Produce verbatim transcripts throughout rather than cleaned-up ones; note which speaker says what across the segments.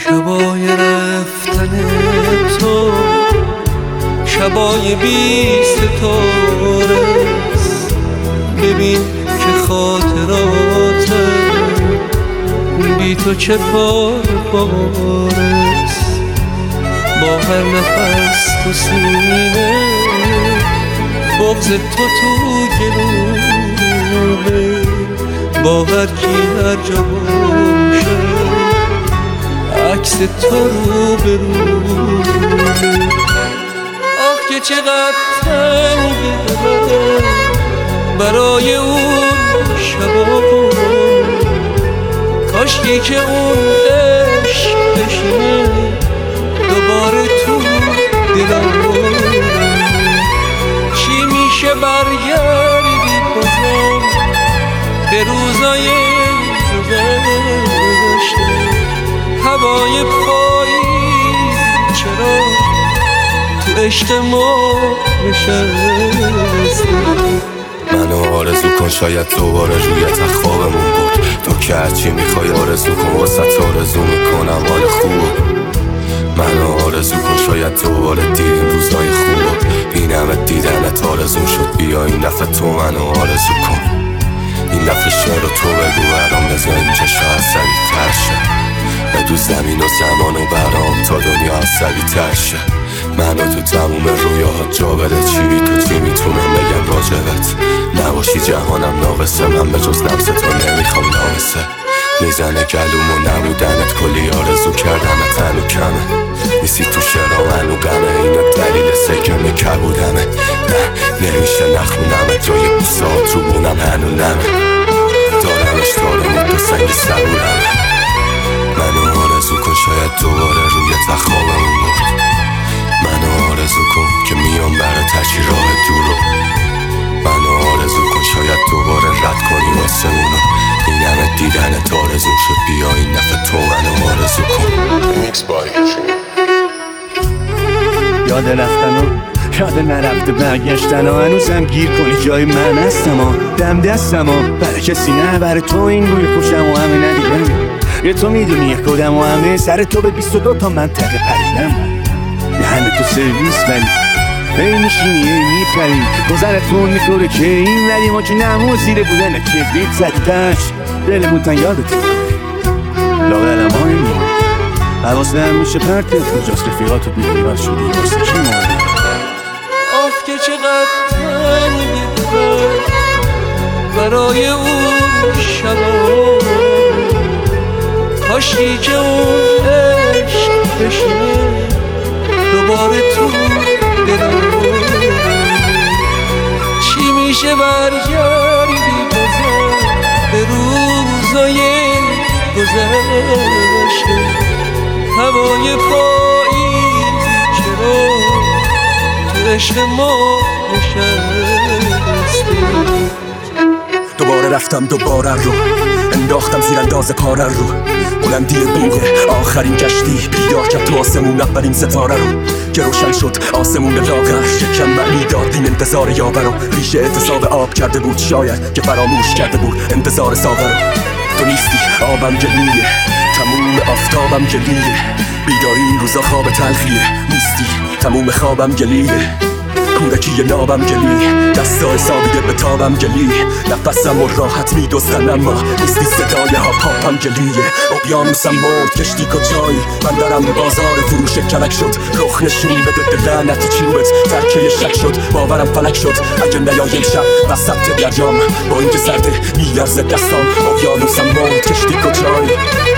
Speaker 1: شبای رفتن تو شبای بی ستاره است. ببین که خاطرات بی تو چه پار پارست. با هر نفس تو سینه بغض تو تو گلومه. با هر کی هر جا باشه عکس تو رو به رومه. آخ که چقدر تنگی دلم برای اون شبا. کاشکی که اون عشق بشینه دوباره تو دلم. چی میشه برگردی بازم به روزای گذشته. هوای پاییز چرا تو عشق ما نشسته.
Speaker 2: منو آرزو کن شاید دوباره رویت از خوابمون بود. تو که هرچی میخوای آرزو کن واسه آرزو میکنم حال خوبو. منو آرزو کن شاید دوباره دیدیم روزای خوبو. این همه دیدنت آرزو شد. بیا این دفعه تو منو آرزو کن. این دفعه شعر تو بگو برام بذار اینجا شاید سریع تر شه. بدو زمین و زمان و برام تا دنیا عصبی تر شه. منو تو تموم رویاها جا بده. چی تو چی میتونم بگم راجبت. نباشی جهانم ناقصه. من به جز نفس تو نمیخوام نامسه. میزنه گلوم و نبودنت کلی آرزو کردمت هنو کمه. نیستی تو شعرام هنو غمه. اینا دلیل سکم کبودمه. نه نمیشه نخونمت جای بوسات رو بونم هنو نمه. دارمش دارم تو سنگ صبورمه. منو آرزو کن شاید دوباره روی تخوابمون بود. منو آرزو کن که میام برا تشی راه دورو. منو آرزو کن شاید دوباره رد کنی واسمونو. این همه دیدنت آرزو شد. بیا این دفعه تو منو آرزو کن. میکس بای
Speaker 3: یاد رفتن و یاد نرفته برگشتن و هنوزم گیر کنی جای من هستم و دم دستم و برای کسی نه برای تو این روی پوشم و همه ندیدم. یه تو میدونی یک کدم و همه سر تو به بیست و دو تا منطقه پریدم. یه همه تو سرویس ولی هی میشینی هی میپری. گذرتون میخوره که این ولی ما که نمو زیر بودن کبریت زدیدش. دلمون تن یادت لاغرم های میمون حواسته هم میشه پرتت کجاست رفیقاتو بیدیران شدی واسه کی مورده.
Speaker 1: آخ که چقدر تنگی دلم برای اون شبا. کاشکی که اون عشق بشینه دوباره تو دلم. چی میشه برگردی بازم به روزای گذشته. هوای پاییز چرا تو عشق ما نشسته.
Speaker 4: دوباره رفتم دوباره رو انداختم زیر انداز پاره رو. بلندی بوغ آخرین کشتی بیدار کرد تو آسمون اولین ستاره رو که روشن شد آسمون لاغر. شکم معنی داد این انتظار یاور رو. ریشه اعتصاب آب کرده بود شاید که فراموش کرده بود انتظار ساغر رو. تو نیستی آبم گلیه تموم آفتابم گلیه. بیداری این روزا خواب تلخیه. نیستی تموم خوابم گلیه. کودکی نابم گلی دستا حسابیده به تابم گلی. نفسم و راحت میدوزن اما نیستی صدای ها پاپم گلیه. اقیانوسم مرد کشتی کجایی. من دارم به بازار فروش کلک شد. رخ نشون بده به لعنتی چوبت ترکه شک شد. باورم فلک شد اگه نیایم شب وسط دریام. با اینکه سرده میارزه دستام. اقیانوسم مرد کشتی کجایی.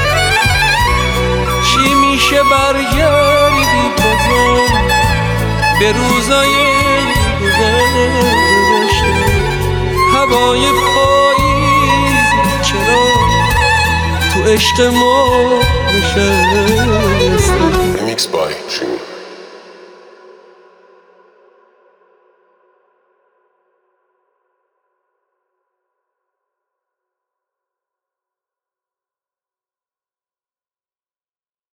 Speaker 1: چی میشه برگردی بازم به روزای گذشته. هوای پاییز چرا تو عشق ما نشسته.